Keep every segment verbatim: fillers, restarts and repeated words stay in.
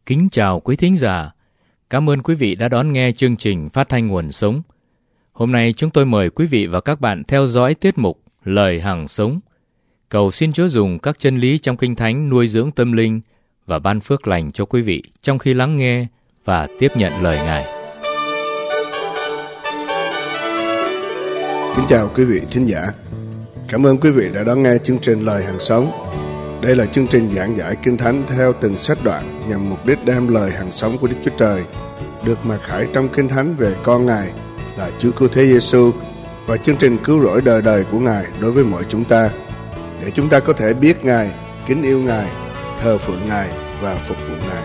Kính chào quý thính giả. Cảm ơn quý vị đã đón nghe chương trình Phát thanh Nguồn Sống. Hôm nay chúng tôi mời quý vị và các bạn theo dõi tiết mục Lời Hằng Sống. Cầu xin Chúa dùng các chân lý trong Kinh Thánh nuôi dưỡng tâm linh và ban phước lành cho quý vị trong khi lắng nghe và tiếp nhận lời Ngài. Kính chào quý vị thính giả. Cảm ơn quý vị đã đón nghe chương trình Lời Hằng Sống. Đây là chương trình giảng giải Kinh Thánh theo từng sách đoạn nhằm mục đích đem lời hằng sống của Đức Chúa Trời được mặc khải trong Kinh Thánh về con Ngài là Chúa Cứu Thế Giêsu và chương trình cứu rỗi đời đời của Ngài đối với mọi chúng ta, để chúng ta có thể biết Ngài, kính yêu Ngài, thờ phượng Ngài và phục vụ Ngài.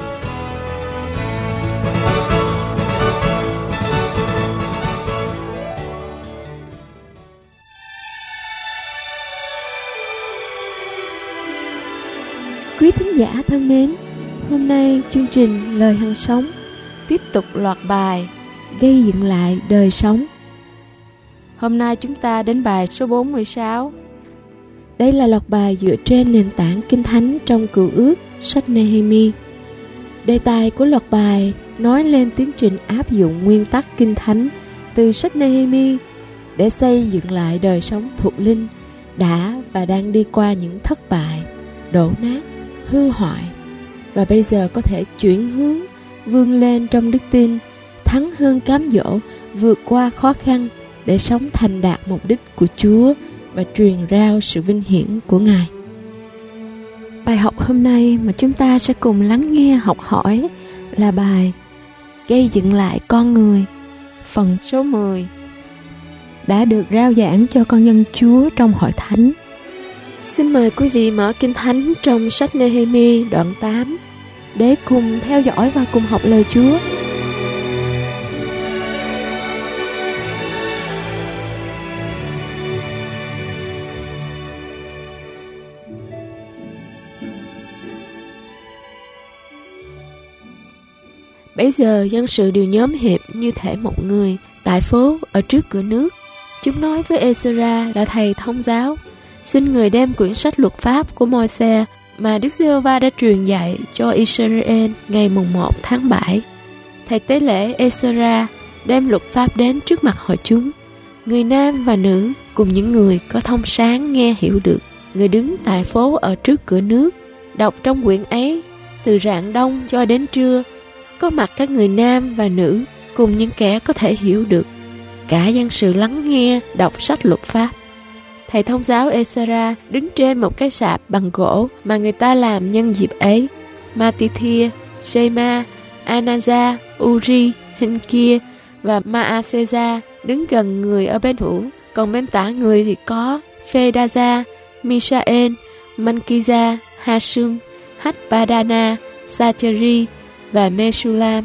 Quý thính giả thân mến, hôm nay chương trình Lời Hằng Sống tiếp tục loạt bài gây dựng lại đời sống. Hôm nay chúng ta đến bài số bốn mươi sáu. Đây là loạt bài dựa trên nền tảng Kinh Thánh trong Cựu Ước, sách Nehemi. Đề tài của loạt bài nói lên tiến trình áp dụng nguyên tắc Kinh Thánh từ sách Nehemi để xây dựng lại đời sống thuộc linh đã và đang đi qua những thất bại, đổ nát, hư hoại, và bây giờ có thể chuyển hướng vươn lên trong đức tin, thắng hơn cám dỗ, vượt qua khó khăn để sống thành đạt mục đích của Chúa và truyền rao sự vinh hiển của Ngài. Bài học hôm nay mà chúng ta sẽ cùng lắng nghe học hỏi là bài Gây dựng lại con người, phần số mười, đã được rao giảng cho con dân Chúa trong hội thánh. Xin mời quý vị mở Kinh Thánh trong sách Nehemi đoạn tám để cùng theo dõi và cùng học lời Chúa. Bấy giờ dân sự đều nhóm hẹp như thể một người tại phố ở trước cửa nước. Chúng nói với Ê-sơ-ra là thầy thông giáo, xin người đem quyển sách luật pháp của Môi-se mà Đức Giê-hô-va đã truyền dạy cho Israel ngày mùng một tháng bảy. Thầy tế lễ Ê-sơ-ra đem luật pháp đến trước mặt hội chúng. Người nam và nữ cùng những người có thông sáng nghe hiểu được. Người đứng tại phố ở trước cửa nước đọc trong quyển ấy từ rạng đông cho đến trưa. Có mặt các người nam và nữ cùng những kẻ có thể hiểu được. Cả dân sự lắng nghe đọc sách luật pháp. Thầy thông giáo Ê-sơ-ra đứng trên một cái sạp bằng gỗ mà người ta làm nhân dịp ấy. Ma-ti-thia, Sê-ma, A-na-za, U-ri, Hin-kia và Ma-a-sê-ra đứng gần người ở bên hữu. Còn bên tả người thì có Phê-đa-za, Mi-sa-en, Man-ki-za, Ha-sum, Hách-ba-đa-na, Sa-chê-ri và Mê-su-lam.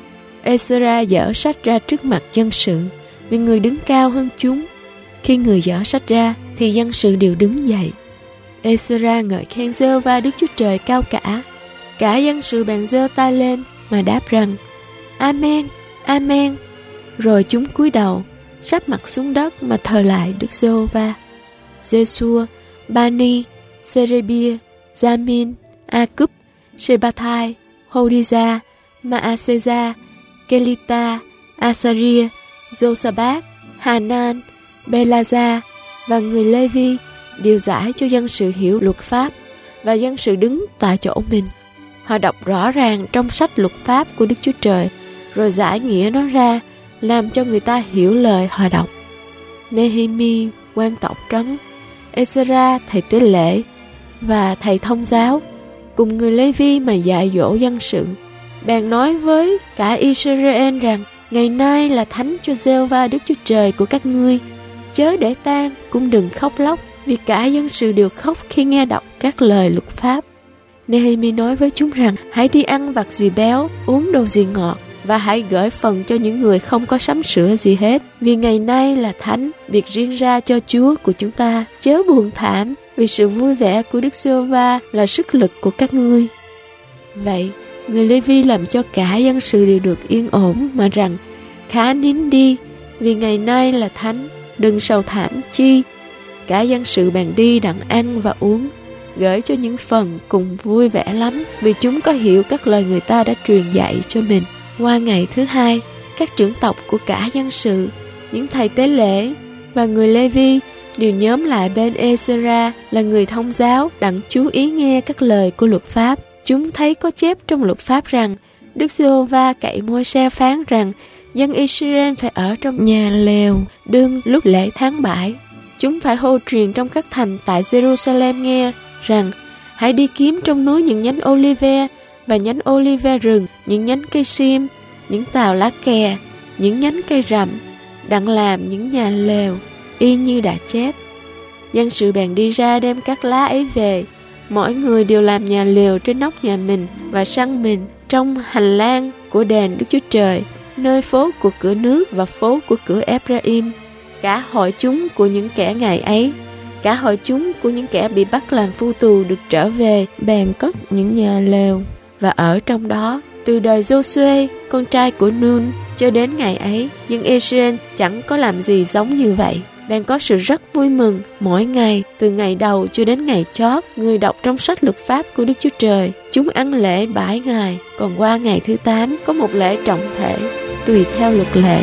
Ê-sơ-ra dở sách ra trước mặt dân sự vì người đứng cao hơn chúng. Khi người dở sách ra thì dân sự đều đứng dậy. Ê-sơ-ra ngợi khen Giê-hô-va Đức Chúa Trời cao cả. Cả dân sự bèn giơ tay lên mà đáp rằng Amen, Amen. Rồi chúng cúi đầu sắp mặt xuống đất mà thờ lại Đức Giê-hô-va. Giê-xua, Ba-ni, Sê-rê-bia, Gia-min, A-cúp, Sê-ba-thai, Hô-đi-gia, Ma-a-sê-ra, Kê-li-ta, A-sa-ria, Dô-sa-bát, Hà-nan, Bê-la-gia và người Lê-vi đều giải cho dân sự hiểu luật pháp, và dân sự đứng tại chỗ mình. Họ đọc rõ ràng trong sách luật pháp của Đức Chúa Trời, rồi giải nghĩa nó ra, làm cho người ta hiểu lời họ đọc. Nehemi quan tộc trấn, Ê-sơ-ra thầy tế lễ và thầy thông giáo cùng người Lê-vi mà dạy dỗ dân sự, bèn nói với cả Israel rằng ngày nay là thánh cho Giê-hô-va Đức Chúa Trời của các ngươi. Chớ để tang cũng đừng khóc lóc, vì cả dân sự đều khóc khi nghe đọc các lời luật pháp. Nehemi nói với chúng rằng hãy đi ăn vặt gì béo, uống đồ gì ngọt, và hãy gửi phần cho những người không có sắm sửa gì hết, vì ngày nay là thánh, việc riêng ra cho Chúa của chúng ta. Chớ buồn thảm, vì sự vui vẻ của Đức Giê-hô-va là sức lực của các ngươi. Vậy người Lê-vi làm cho cả dân sự đều được yên ổn, mà rằng khá nín đi, vì ngày nay là thánh, đừng sầu thảm chi. Cả dân sự bèn đi đặng ăn và uống. gửi cho những phần cùng vui vẻ lắm, vì chúng có hiểu các lời người ta đã truyền dạy cho mình. Qua ngày thứ hai, các trưởng tộc của cả dân sự, những thầy tế lễ và người Lê-vi đều nhóm lại bên Ê-sê-ra là người thông giáo, đặng chú ý nghe các lời của luật pháp. Chúng thấy có chép trong luật pháp rằng Đức Giê-hô-va cậy Môi-se phán rằng dân Israel phải ở trong nhà lều đương lúc lễ tháng bảy. Chúng phải hô truyền trong các thành tại Giê-ru-sa-lem nghe rằng hãy đi kiếm trong núi những nhánh olive và nhánh olive rừng, những nhánh cây sim, những tàu lá kè, những nhánh cây rậm, đặng làm những nhà lều y như đã chép. Dân sự bèn đi ra đem các lá ấy về, mỗi người đều làm nhà lều trên nóc nhà mình và săn mình trong hành lang của đền Đức Chúa Trời, nơi phố của cửa nước và phố của cửa Ephraim. Cả hội chúng của những kẻ ngày ấy, cả hội chúng của những kẻ bị bắt làm phu tù được trở về, bèn cất những nhà lều và ở trong đó. Từ đời Giô-suê, con trai của Nun, cho đến ngày ấy, dân Israel chẳng có làm gì giống như vậy. Bèn có sự rất vui mừng mỗi ngày, từ ngày đầu cho đến ngày chót. Người đọc trong sách luật pháp của Đức Chúa Trời, chúng ăn lễ bảy ngày, còn qua ngày thứ tám có một lễ trọng thể, tùy theo luật lệ.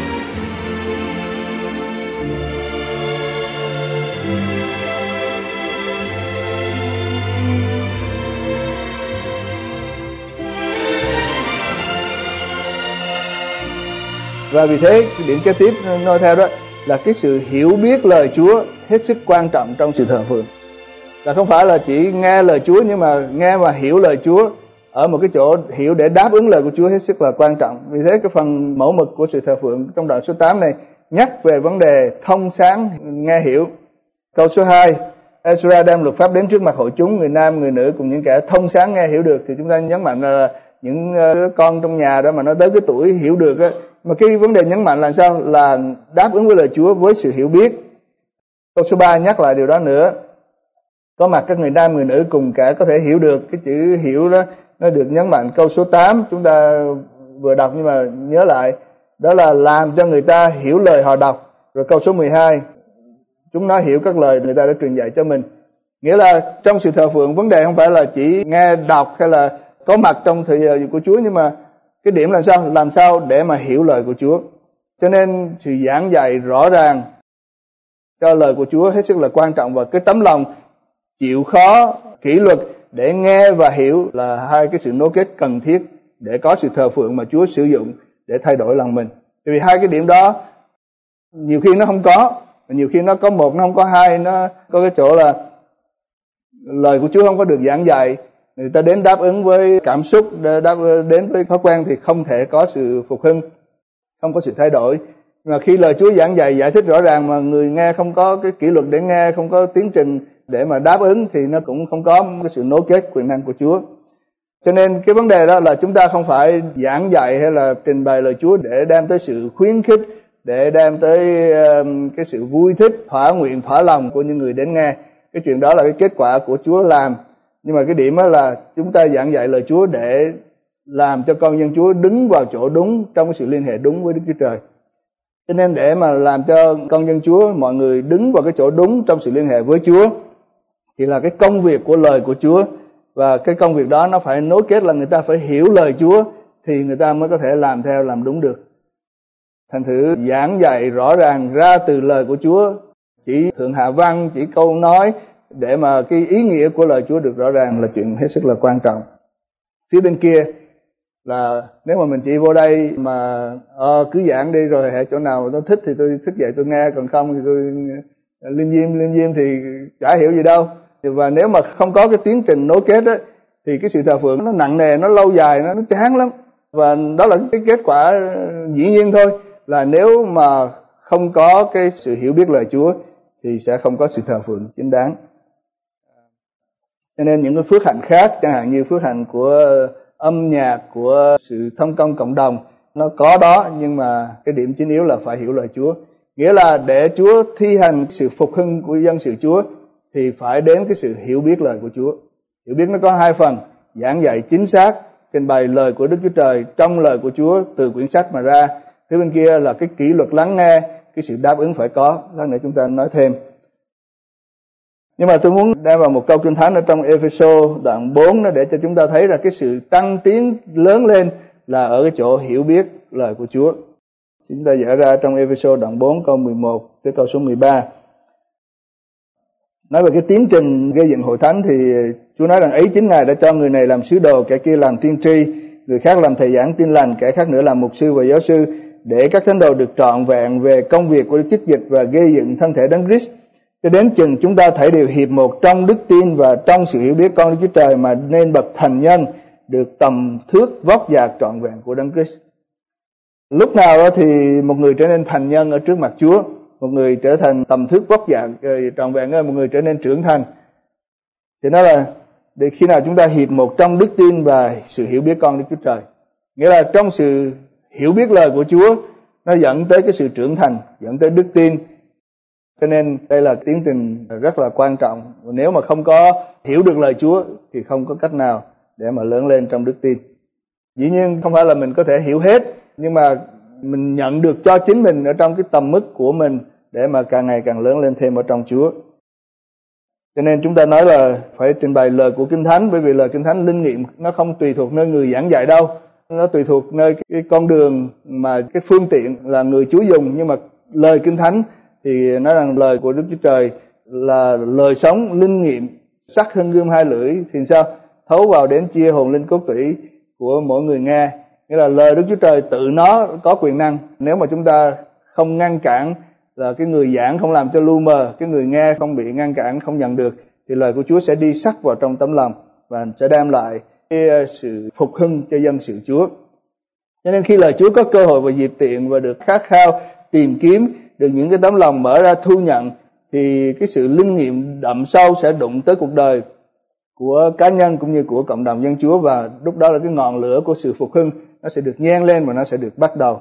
Và vì thế cái điểm kế tiếp nói theo đó là cái sự hiểu biết lời Chúa hết sức quan trọng trong sự thờ phượng. Là không phải là chỉ nghe lời Chúa, nhưng mà nghe và hiểu lời Chúa ở một cái chỗ hiểu để đáp ứng lời của Chúa hết sức là quan trọng. Vì thế cái phần mẫu mực của sự thờ phượng trong đoạn số tám này nhắc về vấn đề thông sáng nghe hiểu. Câu số hai, Ê-sê-ra đem luật pháp đến trước mặt hội chúng, người nam người nữ cùng những kẻ thông sáng nghe hiểu được. Thì chúng ta nhấn mạnh là những đứa con trong nhà đó mà nó tới cái tuổi hiểu được á. Mà cái vấn đề nhấn mạnh là sao? Là đáp ứng với lời Chúa với sự hiểu biết. Câu số ba nhắc lại điều đó nữa. Có mặt các người nam người nữ cùng cả có thể hiểu được. Cái chữ hiểu đó nó được nhấn mạnh. Câu số tám chúng ta vừa đọc nhưng mà nhớ lại, đó là làm cho người ta hiểu lời họ đọc. Rồi câu số mười hai, chúng nó hiểu các lời người ta đã truyền dạy cho mình. Nghĩa là trong sự thờ phượng, vấn đề không phải là chỉ nghe đọc hay là có mặt trong thời giờ của Chúa, nhưng mà cái điểm là sao? Làm sao để mà hiểu lời của Chúa. Cho nên sự giảng dạy rõ ràng cho lời của Chúa hết sức là quan trọng, và cái tấm lòng chịu khó, kỷ luật để nghe và hiểu là hai cái sự nối kết cần thiết để có sự thờ phượng mà Chúa sử dụng để thay đổi lòng mình. Vì hai cái điểm đó nhiều khi nó không có, nhiều khi nó có một, nó không có hai. Nó có cái chỗ là lời của Chúa không có được giảng dạy, người ta đến đáp ứng với cảm xúc, đáp đến với thói quen thì không thể có sự phục hưng, không có sự thay đổi. Mà khi lời Chúa giảng dạy, giải thích rõ ràng mà người nghe không có cái kỷ luật để nghe, không có tiến trình để mà đáp ứng, thì nó cũng không có cái sự nối kết quyền năng của Chúa. Cho nên cái vấn đề đó là chúng ta không phải giảng dạy hay là trình bày lời Chúa để đem tới sự khuyến khích, để đem tới cái sự vui thích, thỏa nguyện, thỏa lòng của những người đến nghe. Cái chuyện đó là cái kết quả của Chúa làm. Nhưng mà cái điểm đó là chúng ta giảng dạy lời Chúa để làm cho con dân Chúa đứng vào chỗ đúng, trong cái sự liên hệ đúng với Đức Chúa Trời. Cho nên để mà làm cho con dân Chúa, mọi người đứng vào cái chỗ đúng trong sự liên hệ với Chúa, thì là cái công việc của lời của Chúa. Và cái công việc đó nó phải nối kết là người ta phải hiểu lời Chúa, thì người ta mới có thể làm theo, làm đúng được. Thành thử giảng dạy rõ ràng ra từ lời của Chúa, chỉ thượng hạ văn, chỉ câu nói, để mà cái ý nghĩa của lời Chúa được rõ ràng là chuyện hết sức là quan trọng. Phía bên kia là nếu mà mình chỉ vô đây mà ờ, cứ giảng đi rồi hệ chỗ nào tôi thích thì tôi thức dậy tôi nghe, còn không thì tôi lim dim lim dim thì chả hiểu gì đâu. Và nếu mà không có cái tiến trình nối kết á, thì cái sự thờ phượng nó nặng nề, nó lâu dài, nó, nó chán lắm. Và đó là cái kết quả dĩ nhiên thôi, là nếu mà không có cái sự hiểu biết lời Chúa thì sẽ không có sự thờ phượng chính đáng. Cho nên những cái phước hạnh khác, chẳng hạn như phước hạnh của âm nhạc, của sự thông công cộng đồng, nó có đó, nhưng mà cái điểm chính yếu là phải hiểu lời Chúa. Nghĩa là để Chúa thi hành sự phục hưng của dân sự Chúa thì phải đến cái sự hiểu biết lời của Chúa. Hiểu biết nó có hai phần: giảng dạy chính xác, trình bày lời của Đức Chúa Trời trong lời của Chúa từ quyển sách mà ra. Thứ bên kia là cái kỷ luật lắng nghe, cái sự đáp ứng phải có. Lát nữa chúng ta nói thêm. Nhưng mà tôi muốn đem vào một câu Kinh Thánh ở trong Ê-phê-sô đoạn bốn đó để cho chúng ta thấy là cái sự tăng tiến lớn lên là ở cái chỗ hiểu biết lời của Chúa. Chúng ta dở ra trong Ê-phê-sô đoạn bốn câu mười một tới câu số mười ba. Nói về cái tiến trình gây dựng hội thánh thì Chúa nói rằng ấy chính Ngài đã cho người này làm sứ đồ, kẻ kia làm tiên tri, người khác làm thầy giảng tin lành, kẻ khác nữa làm mục sư và giáo sư, để các thánh đồ được trọn vẹn về công việc của chức dịch và gây dựng thân thể Đấng Christ. Cho đến chừng chúng ta thể đều hiệp một trong đức tin và trong sự hiểu biết con Đức Chúa Trời mà nên bậc thành nhân, được tầm thước vóc dạc trọn vẹn của Đấng Christ. Lúc nào đó thì một người trở nên thành nhân ở trước mặt Chúa, một người trở thành tầm thước vóc dạc trọn vẹn, một người trở nên trưởng thành. Thì nó là để khi nào chúng ta hiệp một trong đức tin và sự hiểu biết con Đức Chúa Trời. Nghĩa là trong sự hiểu biết lời của Chúa, nó dẫn tới cái sự trưởng thành, dẫn tới đức tin. Cho nên đây là tiến trình rất là quan trọng. Nếu mà không có hiểu được lời Chúa thì không có cách nào để mà lớn lên trong đức tin. Dĩ nhiên không phải là mình có thể hiểu hết, nhưng mà mình nhận được cho chính mình ở trong cái tầm mức của mình để mà càng ngày càng lớn lên thêm ở trong Chúa. Cho nên chúng ta nói là phải trình bày lời của Kinh Thánh, bởi vì lời Kinh Thánh linh nghiệm nó không tùy thuộc nơi người giảng dạy đâu. Nó tùy thuộc nơi cái con đường mà cái phương tiện là người Chúa dùng. Nhưng mà lời Kinh Thánh thì nói rằng lời của Đức Chúa Trời là lời sống linh nghiệm, sắc hơn gươm hai lưỡi, thì sao? Thấu vào đến chia hồn linh cốt tủy của mỗi người nghe. Nghĩa là lời Đức Chúa Trời tự nó có quyền năng. Nếu mà chúng ta không ngăn cản, là cái người giảng không làm cho lu mờ, cái người nghe không bị ngăn cản, không nhận được, thì lời của Chúa sẽ đi sắc vào trong tấm lòng và sẽ đem lại cái sự phục hưng cho dân sự Chúa. Cho nên khi lời Chúa có cơ hội và dịp tiện và được khát khao tìm kiếm, được những cái tấm lòng mở ra thu nhận, thì cái sự linh nghiệm đậm sâu sẽ đụng tới cuộc đời của cá nhân cũng như của cộng đồng dân Chúa, và lúc đó là cái ngọn lửa của sự phục hưng nó sẽ được nhen lên và nó sẽ được bắt đầu.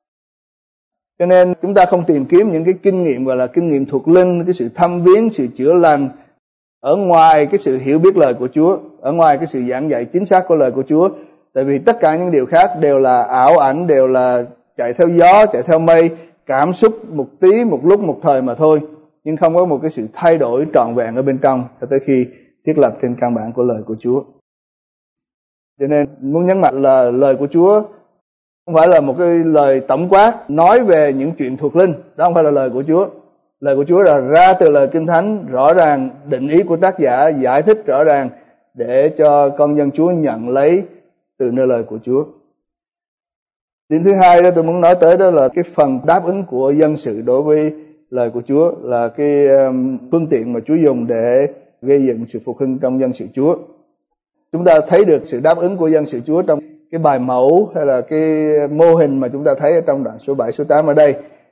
Cho nên chúng ta không tìm kiếm những cái kinh nghiệm gọi là kinh nghiệm thuộc linh, cái sự thăm viếng, sự chữa lành ở ngoài cái sự hiểu biết lời của Chúa, ở ngoài cái sự giảng dạy chính xác của lời của Chúa. Tại vì tất cả những điều khác đều là ảo ảnh, đều là chạy theo gió, chạy theo mây, cảm xúc một tí, một lúc, một thời mà thôi, nhưng không có một cái sự thay đổi trọn vẹn ở bên trong cho tới khi thiết lập trên căn bản của lời của Chúa. Cho nên muốn nhấn mạnh là lời của Chúa không phải là một cái lời tổng quát nói về những chuyện thuộc linh, đó không phải là lời của Chúa. Lời của Chúa là ra từ lời Kinh Thánh, rõ ràng định ý của tác giả, giải thích rõ ràng để cho con dân Chúa nhận lấy từ nơi lời của Chúa. Điểm thứ hai đó tôi muốn nói tới đó là cái phần đáp ứng của dân sự đối với lời của Chúa, là cái phương tiện mà Chúa dùng để gây dựng sự phục hưng trong dân sự Chúa. Chúng ta thấy được sự đáp ứng của dân sự Chúa trong cái bài mẫu hay là cái mô hình mà chúng ta thấy ở trong đoạn số bảy, số tám ở đây.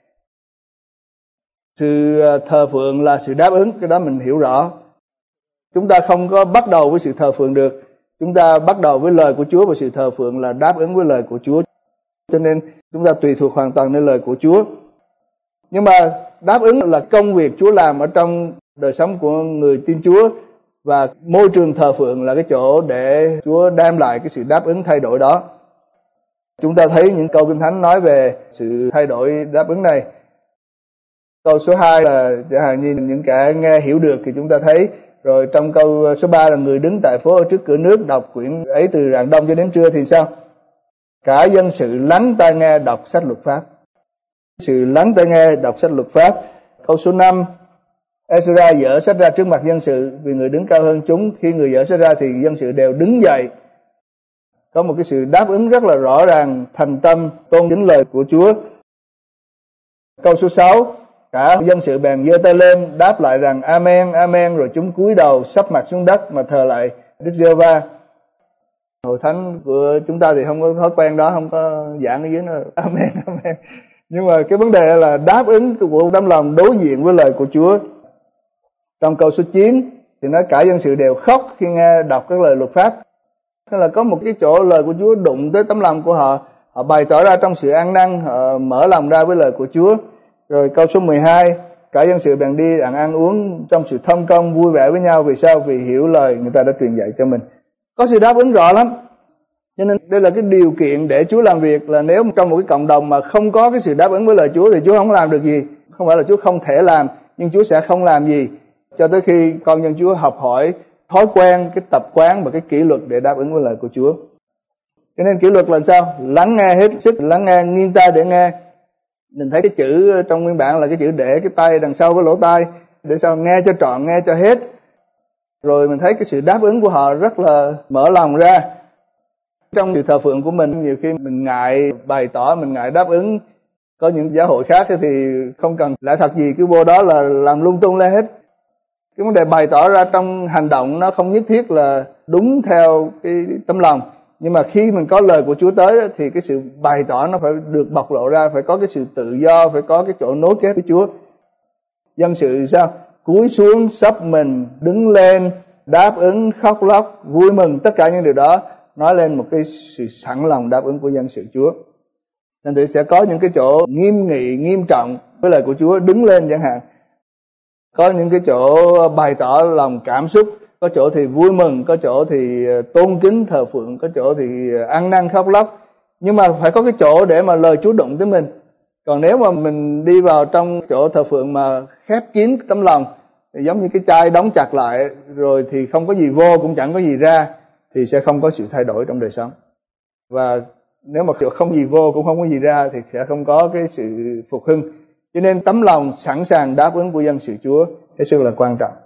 Sự thờ phượng là sự đáp ứng, cái đó mình hiểu rõ. Chúng ta không có bắt đầu với sự thờ phượng được. Chúng ta bắt đầu với lời của Chúa, và sự thờ phượng là đáp ứng với lời của Chúa. Cho nên chúng ta tùy thuộc hoàn toàn nơi lời của Chúa. Nhưng mà đáp ứng là công việc Chúa làm ở trong đời sống của người tin Chúa, và môi trường thờ phượng là cái chỗ để Chúa đem lại cái sự đáp ứng thay đổi đó. Chúng ta thấy những câu Kinh Thánh nói về sự thay đổi đáp ứng này. Câu số hai là chẳng hạn như những kẻ nghe hiểu được thì chúng ta thấy. Rồi trong câu số ba là người đứng tại phố ở trước cửa nước đọc quyển ấy từ rạng đông cho đến trưa thì sao? Cả dân sự lắng tai nghe đọc sách luật pháp. Sự lắng tai nghe đọc sách luật pháp. Câu số năm, Ezra dở sách ra trước mặt dân sự, vì người đứng cao hơn chúng. Khi người dở sách ra thì dân sự đều đứng dậy. Có một cái sự đáp ứng rất là rõ ràng, thành tâm tôn kính lời của Chúa. Câu số sáu, cả dân sự bèn giơ tay lên đáp lại rằng Amen, Amen, rồi chúng cúi đầu sắp mặt xuống đất mà thờ lại Đức Giê-hô-va. Hội thánh của chúng ta thì không có thói quen đó, không có giảng ở dưới nó Amen, Amen. Nhưng mà cái vấn đề là đáp ứng của tấm lòng đối diện với lời của Chúa. Trong câu số chín thì nói cả dân sự đều khóc khi nghe đọc các lời luật pháp. Tức là có một cái chỗ lời của Chúa đụng tới tấm lòng của họ, họ bày tỏ ra trong sự ăn năn, họ mở lòng ra với lời của Chúa. Rồi câu số mười hai, cả dân sự bèn đi ăn ăn uống trong sự thông công vui vẻ với nhau. Vì sao? Vì hiểu lời người ta đã truyền dạy cho mình. Có sự đáp ứng rõ lắm. Cho nên đây là cái điều kiện để Chúa làm việc, là nếu trong một cái cộng đồng mà không có cái sự đáp ứng với lời Chúa thì Chúa không làm được gì. Không phải là Chúa không thể làm, nhưng Chúa sẽ không làm gì. cho tới khi con dân Chúa học hỏi thói quen, cái tập quán và cái kỷ luật để đáp ứng với lời của Chúa. Cho nên kỷ luật là sao? Lắng nghe hết sức, lắng nghe, nghiêng tai để nghe. Mình thấy cái chữ trong nguyên bản là cái chữ để cái tay đằng sau cái lỗ tai, để sao nghe cho trọn, nghe cho hết. Rồi mình thấy cái sự đáp ứng của họ rất là mở lòng ra. Trong sự thờ phượng của mình, nhiều khi mình ngại bày tỏ, mình ngại đáp ứng. Có những giáo hội khác thì không cần lẽ thật gì, cứ vô đó là làm lung tung lên hết. Cái vấn đề bày tỏ ra trong hành động nó không nhất thiết là đúng theo cái tấm lòng. Nhưng mà khi mình có lời của Chúa tới thì cái sự bày tỏ nó phải được bộc lộ ra, phải có cái sự tự do, phải có cái chỗ nối kết với Chúa. Dân sự sao? Cúi xuống, sấp mình, đứng lên, đáp ứng, khóc lóc, vui mừng, tất cả những điều đó nói lên một cái sự sẵn lòng đáp ứng của dân sự Chúa. Nên thì sẽ có những cái chỗ nghiêm nghị, nghiêm trọng với lời của Chúa, đứng lên chẳng hạn. Có những cái chỗ bày tỏ lòng cảm xúc, có chỗ thì vui mừng, có chỗ thì tôn kính thờ phượng, có chỗ thì ăn năn khóc lóc. Nhưng mà phải có cái chỗ để mà lời Chúa đụng tới mình. Còn nếu mà mình đi vào trong chỗ thờ phượng mà khép kín tấm lòng, thì giống như cái chai đóng chặt lại, rồi thì không có gì vô cũng chẳng có gì ra, thì sẽ không có sự thay đổi trong đời sống. Và nếu mà không gì vô cũng không có gì ra thì sẽ không có cái sự phục hưng. Cho nên tấm lòng sẵn sàng đáp ứng của dân sự Chúa hết sức là quan trọng.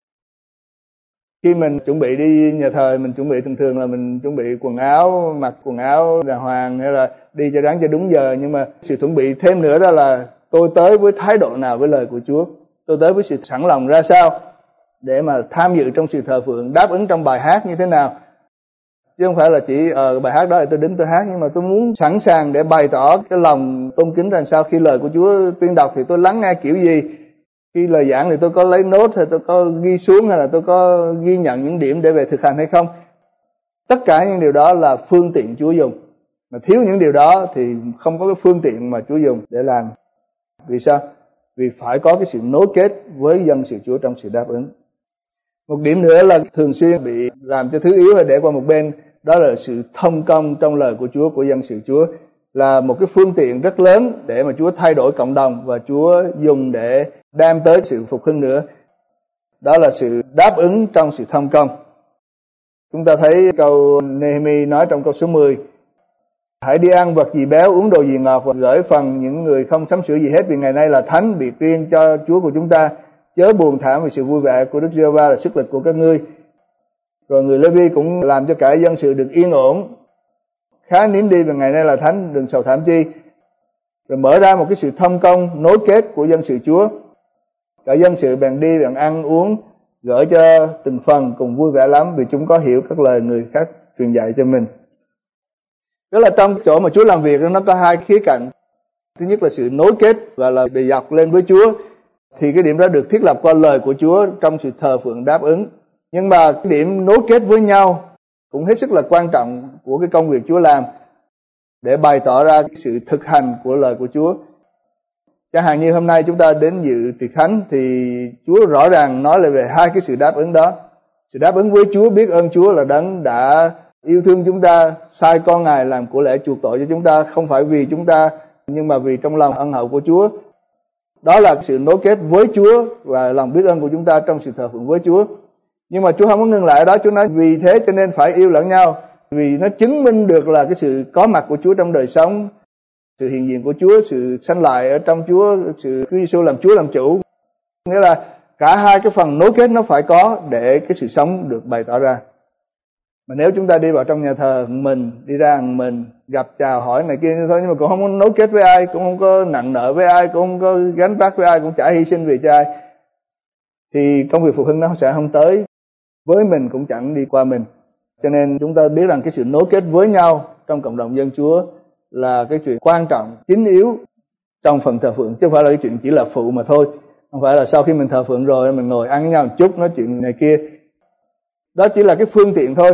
Khi mình chuẩn bị đi nhà thờ, mình chuẩn bị thường thường là mình chuẩn bị quần áo, mặc quần áo đàng hoàng hay là đi cho ráng cho đúng giờ. Nhưng mà sự chuẩn bị thêm nữa đó là tôi tới với thái độ nào với lời của Chúa, tôi tới với sự sẵn lòng ra sao để mà tham dự trong sự thờ phượng, đáp ứng trong bài hát như thế nào. Chứ không phải là chỉ ở uh, bài hát đó thì tôi đứng tôi hát, nhưng mà tôi muốn sẵn sàng để bày tỏ cái lòng tôn kính rằng sao. Khi lời của Chúa tuyên đọc thì tôi lắng nghe kiểu gì, khi lời giảng thì tôi có lấy nốt hay tôi có ghi xuống, hay là tôi có ghi nhận những điểm để về thực hành hay không. Tất cả những điều đó là phương tiện Chúa dùng, mà thiếu những điều đó thì không có cái phương tiện mà Chúa dùng để làm. Vì sao? Vì phải có cái sự nối kết với dân sự Chúa trong sự đáp ứng. Một điểm nữa là thường xuyên bị làm cho thứ yếu hay để qua một bên, đó là sự thông công trong lời của Chúa, của dân sự Chúa, là một cái phương tiện rất lớn để mà Chúa thay đổi cộng đồng và Chúa dùng để đem tới sự phục hưng nữa. Đó là sự đáp ứng trong sự thông công. Chúng ta thấy câu Nehemi nói trong câu số mười: hãy đi ăn vật gì béo, uống đồ gì ngọt và gửi phần những người không sắm sửa gì hết, vì ngày nay là thánh biệt riêng cho Chúa của chúng ta. Chớ buồn thảm vì sự vui vẻ của Đức Giê-hô-va là sức lực của các ngươi. Rồi người Lê-vi cũng làm cho cả dân sự được yên ổn, khá nín đi vì ngày nay là thánh, đừng sầu thảm chi. Rồi mở ra một cái sự thông công nối kết của dân sự Chúa. Cả dân sự bèn đi bèn ăn uống, gửi cho từng phần cùng vui vẻ lắm, vì chúng có hiểu các lời người khác truyền dạy cho mình. Đó là trong chỗ mà Chúa làm việc nó có hai khía cạnh. Thứ nhất là sự nối kết và là bề dọc lên với Chúa, thì cái điểm đó được thiết lập qua lời của Chúa trong sự thờ phượng đáp ứng. Nhưng mà cái điểm nối kết với nhau cũng hết sức là quan trọng của cái công việc Chúa làm, để bày tỏ ra cái sự thực hành của lời của Chúa. Chẳng hạn như hôm nay chúng ta đến dự tiệc thánh thì Chúa rõ ràng nói lại về hai cái sự đáp ứng đó. Sự đáp ứng với Chúa, biết ơn Chúa là đấng đã yêu thương chúng ta, sai con Ngài làm của lễ chuộc tội cho chúng ta, không phải vì chúng ta nhưng mà vì trong lòng ân hậu của Chúa. Đó là sự nối kết với Chúa và lòng biết ơn của chúng ta trong sự thờ phượng với Chúa. Nhưng mà Chúa không có ngừng lại ở đó. Chúa nói vì thế cho nên phải yêu lẫn nhau, vì nó chứng minh được là cái sự có mặt của Chúa trong đời sống, sự hiện diện của Chúa, sự sanh lại ở trong Chúa, sự Chúa Giêsu làm Chúa làm chủ. Nghĩa là cả hai cái phần nối kết nó phải có để cái sự sống được bày tỏ ra. Mà nếu chúng ta đi vào trong nhà thờ mình, đi ra mình, gặp chào hỏi này kia thôi, nhưng mà cũng không có nối kết với ai, cũng không có nặng nợ với ai, cũng không có gánh vác với ai, cũng chả hy sinh vì cho ai, thì công việc phục hưng nó sẽ không tới, với mình cũng chẳng đi qua mình. Cho nên chúng ta biết rằng cái sự nối kết với nhau trong cộng đồng dân Chúa là cái chuyện quan trọng, chính yếu trong phần thờ phượng, chứ không phải là cái chuyện chỉ là phụ mà thôi. Không phải là sau khi mình thờ phượng rồi mình ngồi ăn với nhau một chút, nói chuyện này kia. Đó chỉ là cái phương tiện thôi.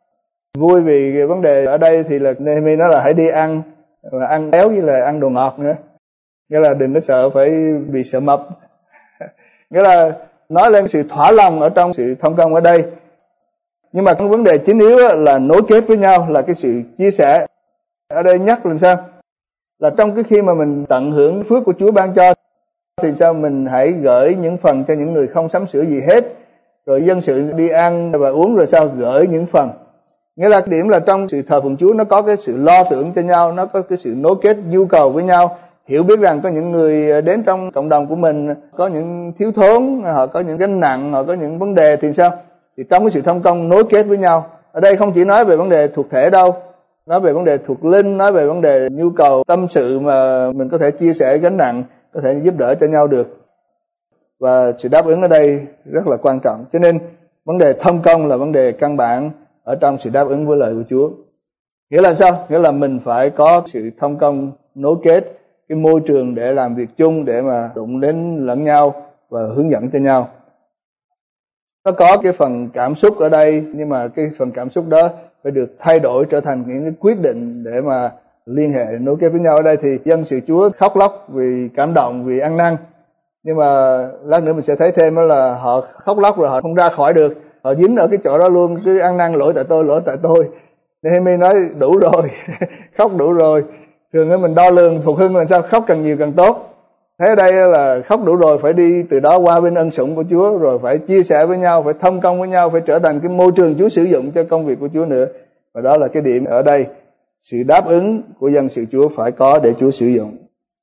Vui vì cái vấn đề ở đây thì là Nehemi nói là hãy đi ăn, và ăn béo với là ăn đồ ngọt nữa. Nghĩa là đừng có sợ phải bị sợ mập. Nghĩa là nói lên sự thỏa lòng ở trong sự thông công ở đây. Nhưng mà cái vấn đề chính yếu là nối kết với nhau, là cái sự chia sẻ. Ở đây nhắc là sao? Là trong cái khi mà mình tận hưởng phước của Chúa ban cho, thì sao mình hãy gửi những phần cho những người không sắm sửa gì hết. Rồi dân sự đi ăn và uống rồi sao gửi những phần. Nghĩa là điểm là trong sự thờ phượng Chúa nó có cái sự lo tưởng cho nhau, nó có cái sự nối kết nhu cầu với nhau, hiểu biết rằng có những người đến trong cộng đồng của mình có những thiếu thốn, họ có những gánh nặng, họ có những vấn đề thì sao? Thì trong cái sự thông công nối kết với nhau. Ở đây không chỉ nói về vấn đề thuộc thể đâu, nói về vấn đề thuộc linh, nói về vấn đề nhu cầu tâm sự mà mình có thể chia sẻ gánh nặng, có thể giúp đỡ cho nhau được. Và sự đáp ứng ở đây rất là quan trọng. Cho nên vấn đề thông công là vấn đề căn bản ở trong sự đáp ứng với lời của Chúa. Nghĩa là sao? Nghĩa là mình phải có sự thông công nối kết, cái môi trường để làm việc chung, để mà đụng đến lẫn nhau và hướng dẫn cho nhau. Nó có cái phần cảm xúc ở đây, nhưng mà cái phần cảm xúc đó phải được thay đổi trở thành những cái quyết định để mà liên hệ nối kết với nhau. Ở đây thì dân sự Chúa khóc lóc vì cảm động, vì ăn năn. Nhưng mà lát nữa mình sẽ thấy thêm đó là họ khóc lóc rồi họ không ra khỏi được. Họ dính ở cái chỗ đó luôn, cứ ăn năn lỗi tại tôi, lỗi tại tôi. Nehemi nói đủ rồi, khóc đủ rồi. Thường mình đo lường phục hưng là sao? Khóc càng nhiều càng tốt. Thế ở đây là khóc đủ rồi, phải đi từ đó qua bên ân sủng của Chúa, rồi phải chia sẻ với nhau, phải thông công với nhau, phải trở thành cái môi trường Chúa sử dụng cho công việc của Chúa nữa. Và đó là cái điểm ở đây, sự đáp ứng của dân sự Chúa phải có để Chúa sử dụng.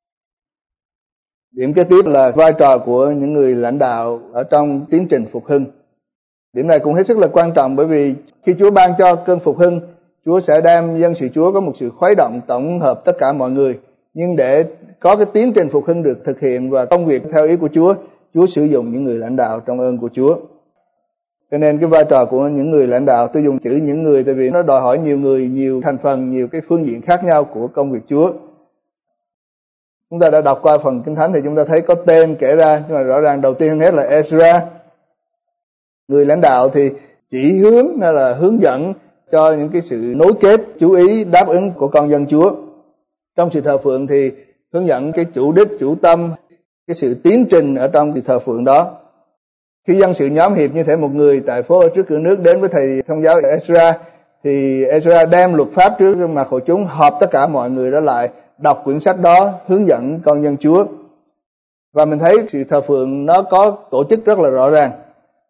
Điểm kế tiếp là vai trò của những người lãnh đạo ở trong tiến trình phục hưng. Điểm này cũng hết sức là quan trọng, bởi vì khi Chúa ban cho cơn phục hưng, Chúa sẽ đem dân sự Chúa có một sự khuấy động tổng hợp tất cả mọi người. Nhưng để có cái tiến trình phục hưng được thực hiện và công việc theo ý của Chúa, Chúa sử dụng những người lãnh đạo trong ơn của Chúa. Cho nên cái vai trò của những người lãnh đạo, tôi dùng chữ những người tại vì nó đòi hỏi nhiều người, nhiều thành phần, nhiều cái phương diện khác nhau của công việc Chúa. Chúng ta đã đọc qua phần Kinh Thánh thì chúng ta thấy có tên kể ra, nhưng mà rõ ràng đầu tiên hơn hết là Ezra. Người lãnh đạo thì chỉ hướng hay là hướng dẫn cho những cái sự nối kết, chú ý, đáp ứng của con dân Chúa. Trong sự thờ phượng thì hướng dẫn cái chủ đích, chủ tâm, cái sự tiến trình ở trong sự thờ phượng đó. Khi dân sự nhóm hiệp như thể một người tại phố ở trước cửa nước đến với thầy thông giáo Ezra, thì Ezra đem luật pháp trước mặt hội chúng, họp tất cả mọi người đó lại, đọc quyển sách đó, hướng dẫn con dân Chúa. Và mình thấy sự thờ phượng nó có tổ chức rất là rõ ràng.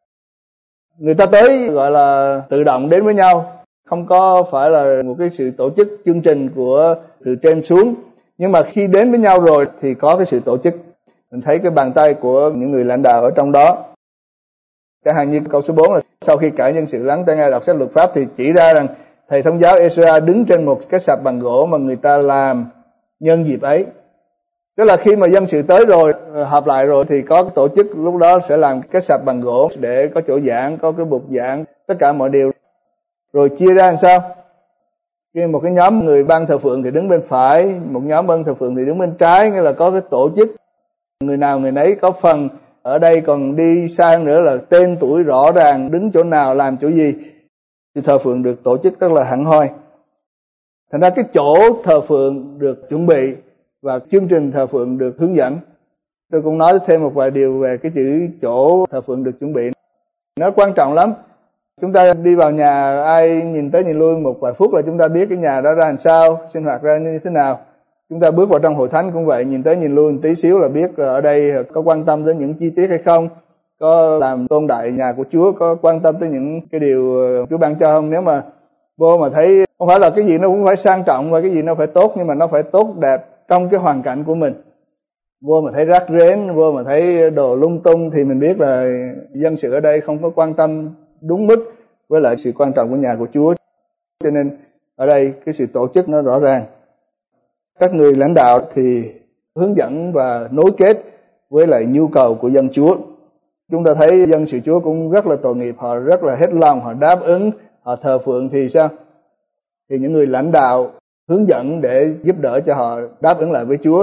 Người ta tới gọi là tự động đến với nhau, không có phải là một cái sự tổ chức chương trình của từ trên xuống. Nhưng mà khi đến với nhau rồi thì có cái sự tổ chức. Mình thấy cái bàn tay của những người lãnh đạo ở trong đó. Chẳng hạn như câu số bốn là sau khi cả nhân sự lắng tai nghe đọc sách luật pháp thì chỉ ra rằng thầy thông giáo Ezra đứng trên một cái sạp bằng gỗ mà người ta làm nhân dịp ấy. Tức là khi mà dân sự tới rồi, họp lại rồi thì có tổ chức lúc đó sẽ làm cái sạp bằng gỗ để có chỗ giảng, có cái bục giảng, tất cả mọi điều. Rồi chia ra làm sao? Khi một cái nhóm người ban thờ phượng thì đứng bên phải, một nhóm ban thờ phượng thì đứng bên trái, nghĩa là có cái tổ chức. Người nào người nấy có phần. Ở đây còn đi xa hơn nữa là tên tuổi rõ ràng, đứng chỗ nào làm chỗ gì. Thì thờ phượng được tổ chức rất là hẳn hoi. Thành ra cái chỗ thờ phượng được chuẩn bị và chương trình thờ phượng được hướng dẫn. Tôi cũng nói thêm một vài điều về cái chữ chỗ thờ phượng được chuẩn bị. Nó quan trọng lắm. Chúng ta đi vào nhà, ai nhìn tới nhìn lui một vài phút là chúng ta biết cái nhà đó ra làm sao, sinh hoạt ra như thế nào. Chúng ta bước vào trong hội thánh cũng vậy, nhìn tới nhìn lui một tí xíu là biết ở đây có quan tâm đến những chi tiết hay không, có làm tôn đại nhà của Chúa, có quan tâm tới những cái điều Chúa ban cho không. Nếu mà vô mà thấy không phải là cái gì nó cũng phải sang trọng và cái gì nó phải tốt, nhưng mà nó phải tốt đẹp trong cái hoàn cảnh của mình. Vô mà thấy rác rến, vô mà thấy đồ lung tung thì mình biết là dân sự ở đây không có quan tâm đúng mức với lại sự quan trọng của nhà của Chúa. Cho nên ở đây cái sự tổ chức nó rõ ràng. Các người lãnh đạo thì hướng dẫn và nối kết với lại nhu cầu của dân Chúa. Chúng ta thấy dân sự Chúa cũng rất là tội nghiệp, họ rất là hết lòng, họ đáp ứng, họ thờ phượng thì sao? Thì những người lãnh đạo hướng dẫn để giúp đỡ cho họ đáp ứng lại với Chúa.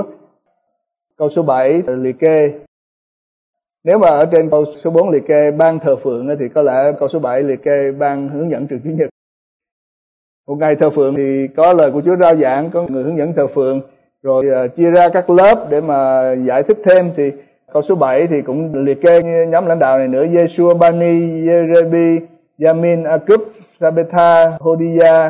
Câu số bảy liệt kê. Nếu mà ở trên câu số bốn liệt kê ban thờ phượng thì có lẽ câu số bảy liệt kê ban hướng dẫn trường Chủ nhật. Một ngày thờ phượng thì có lời của Chúa rao giảng, có người hướng dẫn thờ phượng, rồi uh, chia ra các lớp để mà giải thích thêm. Thì câu số bảy thì cũng liệt kê nhóm lãnh đạo này nữa: Yeshua, Bani, Yerebi, Yamin, Akub, Sabetha, Hodiah,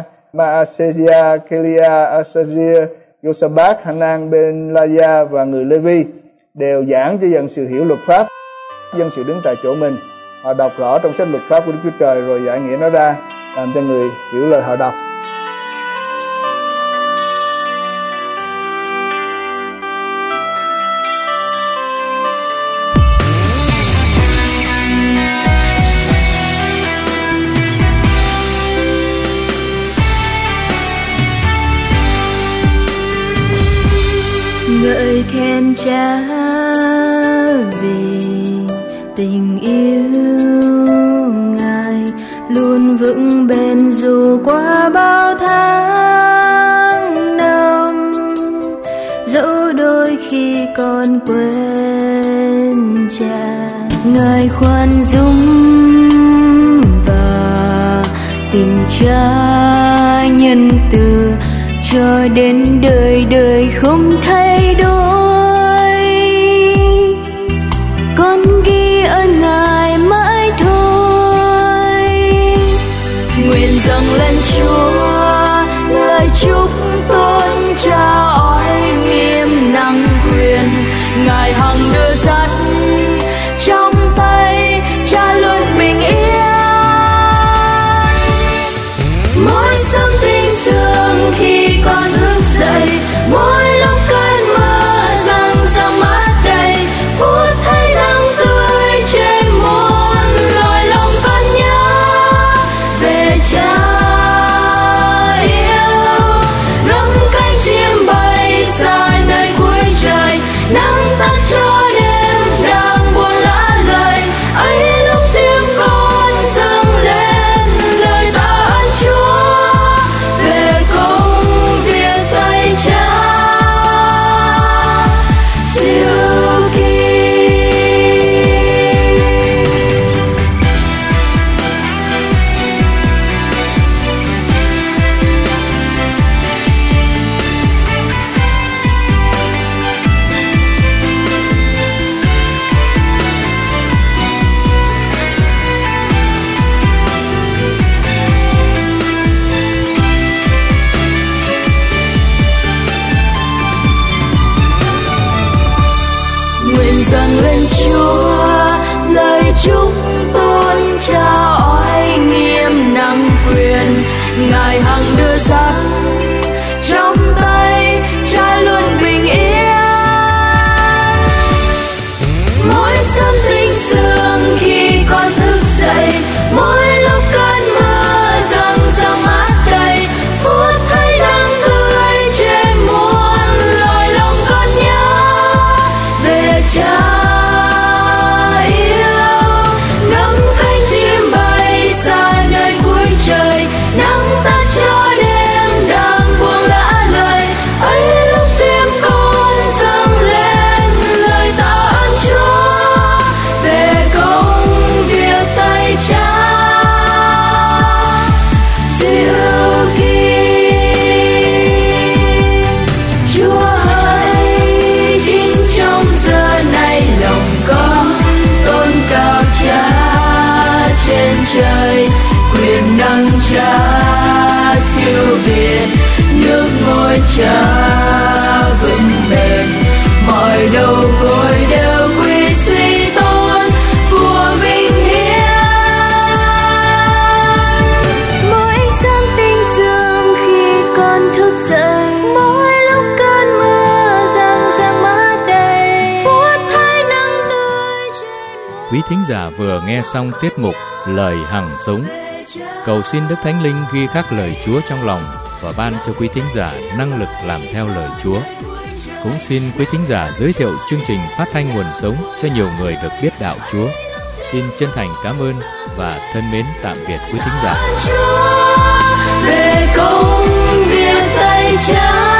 Maaseia, Kelia, Asazir, Yosabat, Hanan, Ben Laya và người Levi. đều giảng cho dân sự hiểu luật pháp. Dân sự đứng tại chỗ mình, họ đọc rõ trong sách luật pháp của Đức Chúa Trời rồi giải nghĩa nó ra, làm cho người hiểu lời họ đọc. Ngợi khen Cha vì tình yêu Ngài luôn vững bền dù qua bao tháng năm, dẫu đôi khi con quên Cha. Ngài khoan dung và tình Cha nhân từ cho đến đời đời không thay đổi. Con ghi ơn Ngài mãi thôi. Nguyện dâng lên Chúa lời chúc tôn Cha oai nghiêm năng quyền. Ngài hằng đưa dắt trong tay Cha luôn bình yên. Mỗi sớm tinh sương khi con thức dậy, mỗi lúc cơn mưa giăng giăng mát đầy, phút thấy nắng tươi trên muôn loài, lòng con nhớ về Cha yêu. Ngắm cánh chim bay xa nơi cuối trời, nắng tắt cho đêm đang buồn lá lời, ấy lúc tiếng con dâng lên lời tạ ơn Chúa về công việc tay Cha diệu kỳ. Nguyện dâng lên Chúa lời chúc tôn Cha oai nghiêm năng quyền. Ngài hằng đưa dắt trong tay Cha luôn bình yên. Mỗi sớm tinh sương khi con thức dậy, mỗi lúc cơn mưa giăng giăng mát đầy, phút thấy nắng tươi trên muôn loài, lòng con nhớ về Cha yêu. Ngắm cánh chim bay xa nơi cuối trời, nắng tắt cho đêm đang buông lã lời, ấy lúc tim con dâng lên lời tạ ơn Chúa về công việc tay Cha diệu kỳ. Chúa hỡi, chính trong giờ này lòng con tôn cao Cha trên trời. Quyền năng Cha siêu việt, nước ngôi Cha vững bền, mọi đầu gối đều quy suy tôn vua vinh hiển. Mỗi sáng tinh sương khi con thức dậy, mỗi lúc cơn mưa giăng giăng mát đầy, phút thấy nắng tươi trên muôn. Quý thính giả vừa nghe xong tiết mục Lời Hằng Sống. Cầu xin Đức Thánh Linh ghi khắc lời Chúa trong lòng và ban cho quý thính giả năng lực làm theo lời Chúa. Cũng xin quý thính giả giới thiệu chương trình phát thanh Nguồn Sống cho nhiều người được biết đạo Chúa. Xin chân thành cảm ơn và thân mến tạm biệt quý thính giả. Chúa về công việc tay Cha